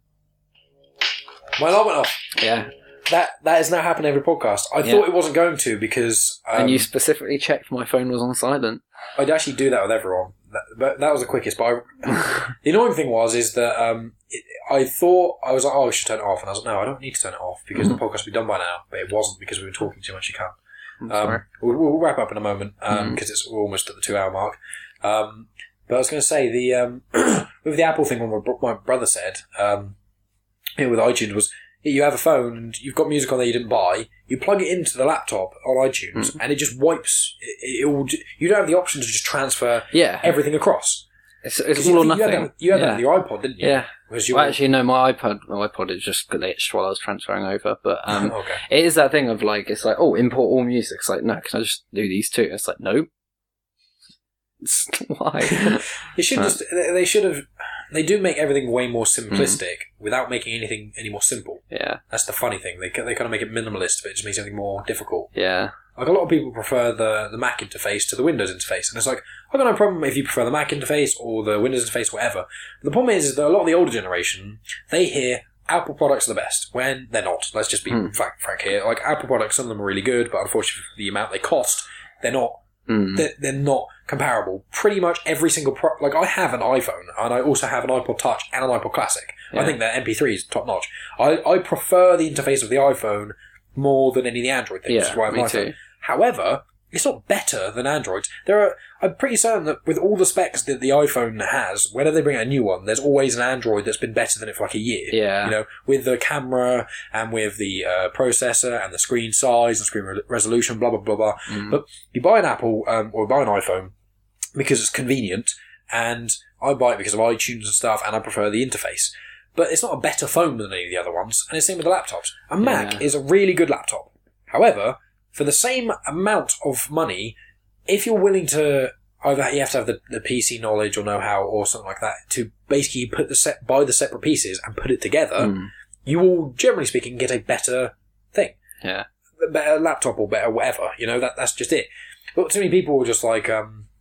my alarm went off. Yeah. That that has now happened every podcast. I Yeah. thought it wasn't going to because um, And you specifically checked my phone was on silent. I'd actually do that with everyone. That, but that was the quickest. But I, the annoying thing was is that um, it, I thought I was like, oh, I should turn it off, and I was like, no, I don't need to turn it off because the podcast will be done by now. But it wasn't because we were talking too much. You can't. I'm Um, sorry. we'll, we'll wrap up in a moment because um, Mhm. it's we're almost at the two-hour mark. Um, but I was going to say the um, with the Apple thing, what my, bro- my brother said, um, you know, with iTunes was you have a phone and you've got music on there you didn't buy. You plug it into the laptop on iTunes, and it just wipes. It, it will. You don't have the option to just transfer Yeah. everything across. It's, it's 'Cause all you, or you had nothing. that, you had that yeah. with your iPod, didn't you? Yeah. Because you Well, were- actually, no, my iPod, my iPod is just glitched while I was transferring over. But um, okay. it is that thing of like, it's like, oh, import all music. It's like, no, can I just do these two? It's like, no. It's, why? It should Uh, just. They they should have. They do make everything way more Mm-hmm. simplistic without making anything any more simple. yeah, That's the funny thing. They ca- they kind of make it minimalist, but it just makes everything more difficult. yeah, Like a lot of people prefer the, the Mac interface to the Windows interface, and it's like I've got no problem if you prefer the Mac interface or the Windows interface, whatever. The problem is, is that a lot of the older generation they hear Apple products are the best when they're not. Let's just be Hmm. frank, frank here. Like Apple products, some of them are really good, but unfortunately, for the amount they cost, they're not. mm. They're, they're not comparable. Pretty much every single pro. Like I have an iPhone, and I also have an iPod Touch and an iPod Classic. Yeah. I think their M P three is top notch. I, I prefer the interface of the iPhone more than any of the Android things. which is why I yeah, have me an iPhone. too. However, it's not better than Android. There are. I'm pretty certain that with all the specs that the iPhone has, whenever they bring out a new one, there's always an Android that's been better than it for like a year. Yeah. You know, with the camera and with the uh, processor and the screen size and screen re- resolution, blah blah blah blah. Mm. But you buy an Apple um, or buy an iPhone because it's convenient, and I buy it because of iTunes and stuff, and I prefer the interface. But it's not a better phone than any of the other ones, and it's the same with the laptops. A Mac Yeah. is a really good laptop. However, for the same amount of money, if you're willing to either you have to have the, the P C knowledge or know-how or something like that to basically put the set buy the separate pieces and put it together, Mm. you will generally speaking get a better thing, Yeah. a better laptop or better whatever. You know that that's just it. But too many people are just like, um,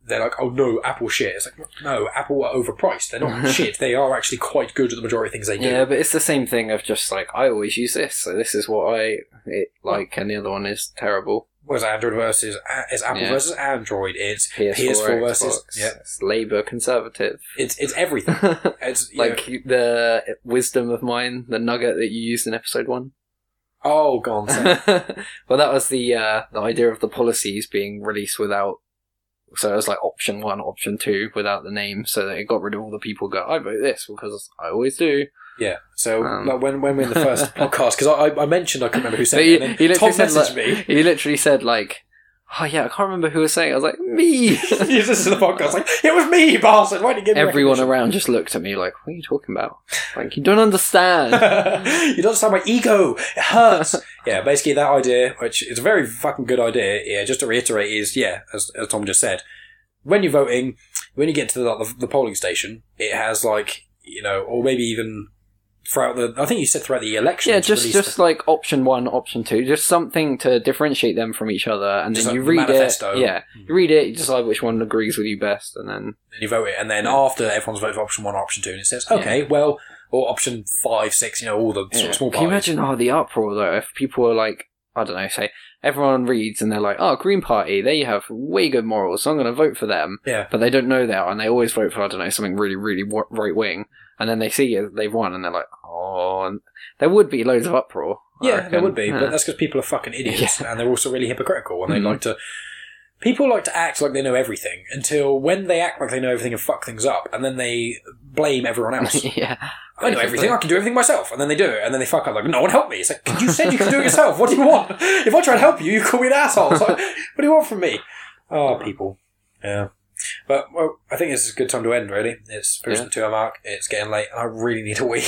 they're like, oh no, Apple shit. It's like, no, Apple are overpriced. They're not shit. They are actually quite good at the majority of things they do. Yeah, but it's the same thing of just like, I always use this, so this is what I it, like, and the other one is terrible. Whereas Android versus it's Apple Yeah. versus Android. It's P S four, P S four Xbox, versus yeah. it's Labour Conservative. It's it's everything. It's you Like know, the wisdom of mine, the nugget that you used in episode one. oh, go on. Say. Well, that was the uh, the idea of the policies being released without. So it was like option one, option two, without the name, so that it got rid of all the people who go, I vote this because I always do. Yeah. So Um. like when when we were in the first podcast, because I, I mentioned I couldn't remember who said But it. he, And then he Tom literally said, messaged like, me. he literally said like, oh yeah, I can't remember who was saying it. I was like, me! He listened to the podcast like, it was me, you bastard. Why didn't you give me Everyone recognition? around just looked at me like, what are you talking about? Like, you don't understand. You don't understand my ego. It hurts. Yeah, basically that idea, which is a very fucking good idea. Yeah, just to reiterate, is yeah, as, as Tom just said, when you're voting, when you get to the, the, the polling station, it has like you know, or maybe even throughout the. I think you said throughout the election. Yeah, to just release just the, like option one, option two, just something to differentiate them from each other, and Just then like you the read manifesto. it. Yeah, you read it, you decide which one agrees with you best, and then you vote it, and then after everyone's voted for option one, or option two, and it says okay, well, or option five, six, you know, all the sort yeah. of small Can you parties. imagine oh the uproar though if people were like, I don't know, say everyone reads and they're like, oh, Green Party, they have way good morals, so I'm going to vote for them. Yeah. But they don't know that, and they always vote for, I don't know, something really, really right wing. And then they see it, they've won, and they're like, oh, and there would be loads of uproar. I Yeah, reckon. there would be, Yeah. but that's because people are fucking idiots, Yeah. and they're also really hypocritical, and they Mhm. like to. People like to act like they know everything until when they act like they know everything and fuck things up, and then they blame everyone else. yeah. I know everything, I can do everything myself, and then they do it, and then they fuck up like, no one help me. It's like, you said you could do it yourself, what do you want? If I try and help you, you call me an asshole. It's like, what do you want from me? Oh, people. Yeah. But, well, I think this is a good time to end, really. It's finished Yeah. the two hour mark, it's getting late, and I really need a wee.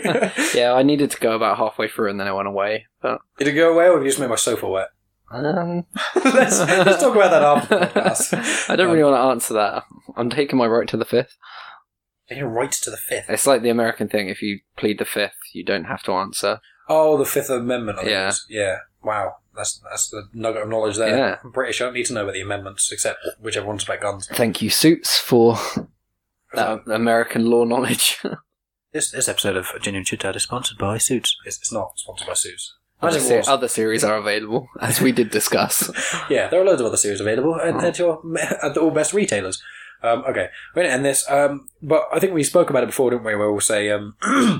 Yeah, I needed to go about halfway through, and then I went away. But Did it go away, or have you just made my sofa wet? um, let's, let's talk about that after the podcast. I don't Um, really want to answer that. I'm taking my right to the fifth. Taking right to the fifth. It's like the American thing. If you plead the fifth, you don't have to answer. Oh, the Fifth Amendment. I think Yeah. it is. Yeah. Wow. That's that's the nugget of knowledge there. Yeah. I'm British. I don't need to know about the amendments, except whichever ones about guns. Thank you, Suits, for that American law knowledge. This this episode of Genuine Chit Chat is sponsored by Suits. It's, it's not sponsored by Suits. Other, Imagine it se- was. other series are available, as we did discuss. Yeah, there are loads of other series available at, Oh. at your at the all best retailers. Um, okay, we're going to end this. Um, but I think we spoke about it before, didn't we? Where we'll say um,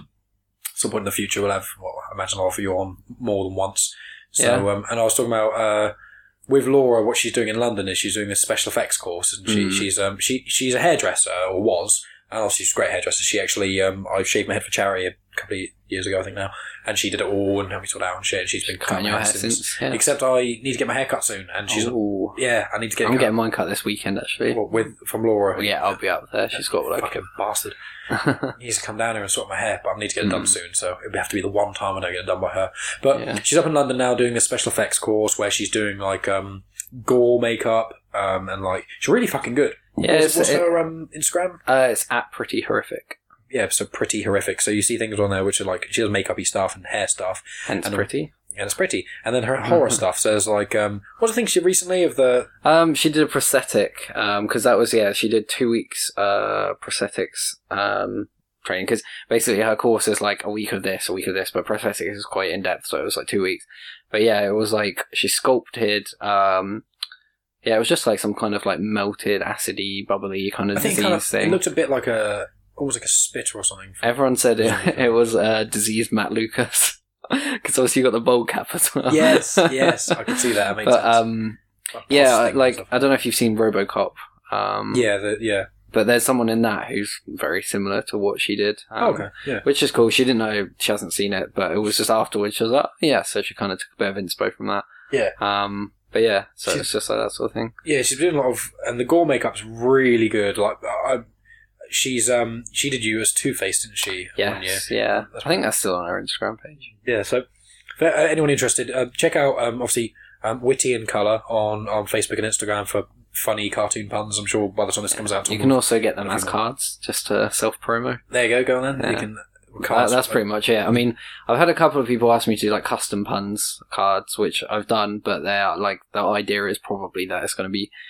some point in the future we'll have, well, I imagine I'll offer you on more than once. So, Yeah. um, and I was talking about uh, with Laura, what she's doing in London is she's doing this special effects course, and she, Mm. she's um, she she's a hairdresser or was, and obviously she's a great hairdresser. She actually um, I shaved my head for charity a couple of years ago, I think now, and she did it all and helped me sort out and shit. And she's been Cutting cutting your my hair hair since. since. Yeah. Except I need to get my hair cut soon, and she's Ooh. yeah, I need to get. I'm it cut. getting mine cut this weekend, actually. Well, with from Laura. Well, yeah, I'll be up there. She's got like. Fucking bastard. He needs to come down here and sort my hair, but I need to get it done Mm. soon, so it would have to be the one time I don't get it done by her. But Yeah. she's up in London now doing this special effects course where she's doing like um, gore makeup um, and like she's really fucking good. Yeah, what's, it's, what's it- her um, Instagram? uh, it's at Pretty Horrific. Yeah, so pretty horrific. So you see things on there which are like she does makeup-y stuff and hair stuff, Hence And- Pretty. and it's pretty. And then her horror stuff says like um, what's the thing she did recently of the Um, she did a prosthetic, um, cause that was, yeah, she did two weeks, uh, prosthetics, um, training, cause basically her course is like a week of this, a week of this, but prosthetics is quite in depth, so it was like two weeks. But yeah, it was like, she sculpted, um, yeah, it was just like some kind of like melted, acidy, bubbly kind of I think it disease kind of, thing. it looked a bit like a almost like a spitter or something. Everyone said it, it was, uh, diseased Matt Lucas. Cause obviously you got the bowl cap as well. yes, yes, I can see that. It makes But, sense. um, Like yeah, pus thing like, and I don't know if you've seen RoboCop. Um, stuff. yeah, the, yeah. But there's someone in that who's very similar to what she did. Um, Oh, okay, yeah. Which is cool. She didn't know, she hasn't seen it, but it was just afterwards she was like, yeah, so she kind of took a bit of inspo from that. Yeah. Um, but yeah, so She's- it's just like that sort of thing. Yeah, she's doing a lot of, and the gore makeup's really good. Like, I, she's um, she did you as Two Face, didn't she? One year. Yes, yeah. That's I think that's still on her Instagram page. Yeah. So, for uh, anyone interested, uh, check out um, obviously um, Witty and Colour on on Facebook and Instagram for funny cartoon puns. I'm sure by the time this comes out, You we'll- can also get them I as think- cards, just to self-promo. there you go, go on then. You Yeah. can. That, cards- that's pretty much it. I mean, I've had a couple of people ask me to do like custom puns cards, which I've done, but they're like, the idea is probably that it's going to be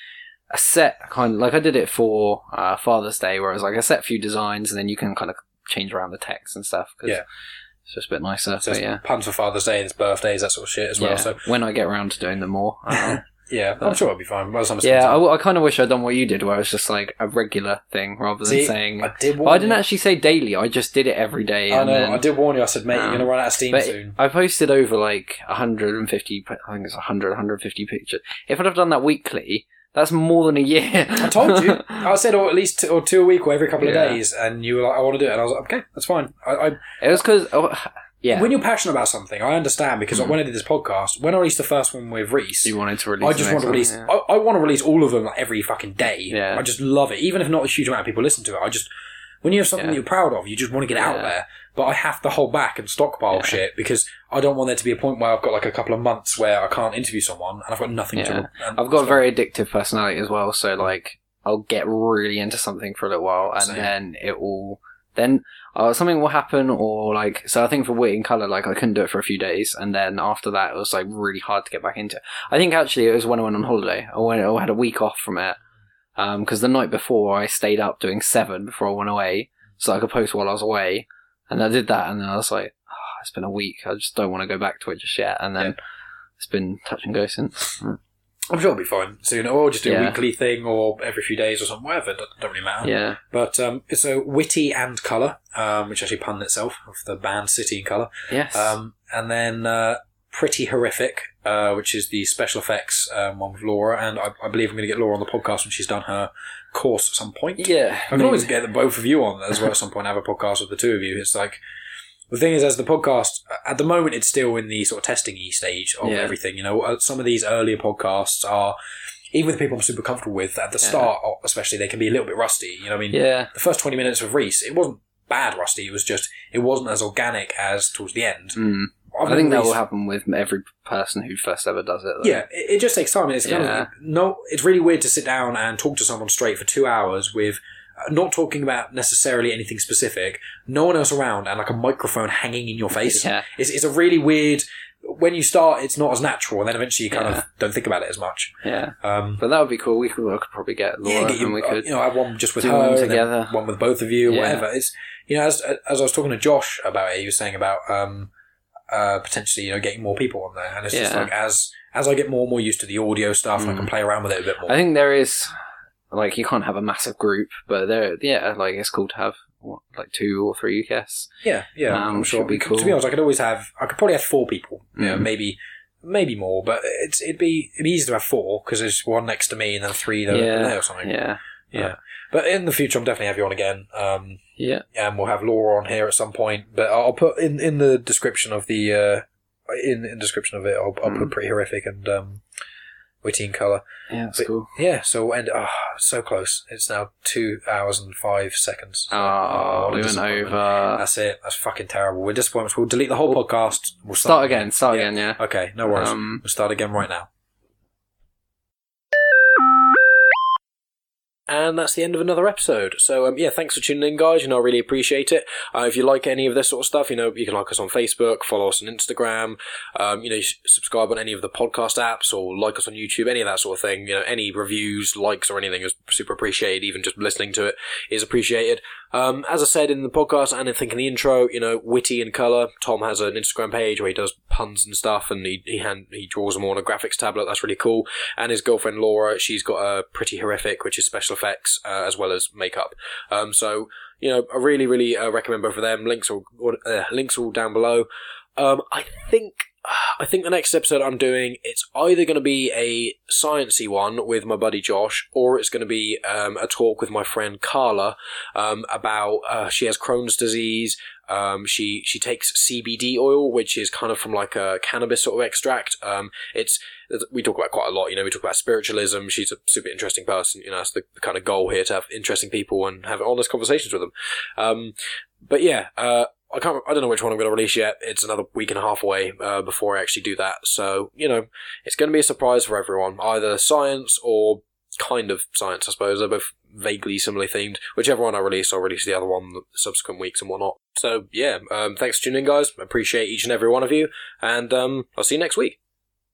a set kind of, like I did it for uh, Father's Day, where it was like a set few designs, and then you can kind of change around the text and stuff. 'cause Yeah. It's just a bit nicer. So but it's yeah. puns for Father's Day, there's birthdays, that sort of shit as well. yeah. So when I get around to doing them more. Uh, yeah, I'm sure it'll be fine. By the time it's yeah, I, done. w- I kind of wish I'd done what you did, where it was just like a regular thing rather than See, saying. I did But warn I didn't you. actually say daily. I just did it every day. I and know. then, I did warn you. I said, mate, you're Um, going to run out of steam but soon. I posted over like one hundred fifty. I think it's one hundred, one hundred fifty pictures. If I'd have done that weekly, that's more than a year. I told you. I said, or at least two, or two a week or every couple of Yeah. days, and you were like, I want to do it. And I was like, okay, that's fine. I, I It was because, oh, yeah, When you're passionate about something, I understand, because Mm. when I did this podcast, when I released the first one with Reese, you wanted to release. I the just next want to one, release. yeah. I, I want to release all of them like, every fucking day. Yeah. I just love it, even if not a huge amount of people listen to it. I just when you have something Yeah. that you're proud of, you just want to get it out Yeah. there. But I have to hold back and stockpile Yeah. shit because I don't want there to be a point where I've got like a couple of months where I can't interview someone and I've got nothing Yeah. to. And I've got a very addictive personality as well, so like I'll get really into something for a little while, and Same. then it will then uh, something will happen, or like so. I think for Wit in Colour, like I couldn't do it for a few days, and then after that, it was like really hard to get back into. I think actually it was when I went on holiday. I went, I had a week off from it because the night before I stayed up doing Seven before I went away, so I could post while I was away, and I did that, and then I was like, oh, it's been a week. I just don't want to go back to it just yet, and then Yeah. it's been touch and go since. I'm sure it'll be fine soon, or just do a Yeah. weekly thing, or every few days, or something. Whatever, don't, don't really matter. Yeah. But um, it's a Witty and Colour, um, which actually pun itself of the band City and Colour. Yes. Um, and then uh, Pretty Horrific, uh, which is the special effects um, one with Laura, and I, I believe I'm going to get Laura on the podcast when she's done her course at some point. yeah. I can always get the both of you on as well at some point, have a podcast with the two of you. It's like, the thing is, as the podcast, at the moment, it's still in the sort of testing-y stage of Yeah. everything. You know, Uh, some of these earlier podcasts are, even with people I'm super comfortable with, at the Yeah. start, especially, they can be a little bit rusty. You know what I mean? Yeah. The first twenty minutes of Reese, it wasn't bad rusty, it was just, it wasn't as organic as towards the end. Mm. I've I think known that Reese- will happen with every person who first ever does it. Though. Yeah, it, it just takes time. And it's kind Yeah. of no. It's really weird to sit down and talk to someone straight for two hours with uh, not talking about necessarily anything specific, no one else around, and like a microphone hanging in your face. Yeah. It's it's a really weird. When you start, it's not as natural, and then eventually you kind Yeah. of don't think about it as much. Yeah. Um, But that would be cool. We could, I could probably get Laura yeah, get you, and we uh, could. you know, have one just with do her, one and then together. one with both of you, Yeah. whatever. It's you know, as as I was talking to Josh about it, he was saying about um, uh, potentially you know getting more people on there, and it's just Yeah. like as as I get more and more used to the audio stuff, and I Mm. can play around with it a bit more. I think there is, like, you can't have a massive group, but there, yeah, like, it's cool to have, what, like, two or three guests. Yeah, yeah, Um, I'm sure. should be To cool. be honest, I could always have. I could probably have four people. You know, Mm. maybe, maybe more. But it's it'd be it'd be easy to have four because there's one next to me and then three that Yeah. are there or something. Yeah. Yeah. But in the future, I'm definitely have you on again. Um, Yeah. and we'll have Laura on here at some point. But I'll put in in the description of the uh, in in the description of it. I'll, I'll put Mm. Pretty Horrific and um, Witty in Colour. Yeah, that's But- cool. Yeah. So we'll end. Oh, so close. It's now two hours and five seconds. So, Oh, what a we went disappointment. over. That's it. That's fucking terrible. We're disappointed. We'll delete the whole We'll podcast. We'll start, Start again, start Yeah. again, yeah. Okay, no worries. Um, we'll start again right now. And that's the end of another episode. So, um, yeah, thanks for tuning in, guys. You know, I really appreciate it. Uh, if you like any of this sort of stuff, you know, you can like us on Facebook, follow us on Instagram, um, you know, you subscribe on any of the podcast apps or like us on YouTube, any of that sort of thing. You know, any reviews, likes or anything is super appreciated. Even just listening to it is appreciated. Um, as I said in the podcast and I think in the intro, you know, Witty and Colour. Tom has an Instagram page where he does puns and stuff and he he, hand, he draws them all on a graphics tablet. That's really cool. And his girlfriend Laura, she's got a Pretty Horrific, which is special effects uh, as well as makeup. Um, so, you know, I really, really uh, recommend both of them. Links are, uh, links are all down below. Um, I think... I think the next episode I'm doing, it's either going to be a sciencey one with my buddy Josh, or it's going to be um, a talk with my friend Carla um, about uh, she has Crohn's disease. Um, she she takes C B D oil, which is kind of from like a cannabis sort of extract. Um, it's we talk about quite a lot. You know, we talk about spiritualism. She's a super interesting person. You know, that's the, the kind of goal here, to have interesting people and have honest conversations with them. Um, but yeah. Uh, I can't. I don't know which one I'm going to release yet. It's another week and a half away uh, before I actually do that. So you know, it's going to be a surprise for everyone. Either science or kind of science, I suppose. They're both vaguely similarly themed. Whichever one I release, I'll release the other one the subsequent weeks and whatnot. So yeah, um, thanks for tuning in, guys. I appreciate each and every one of you, and um, I'll see you next week.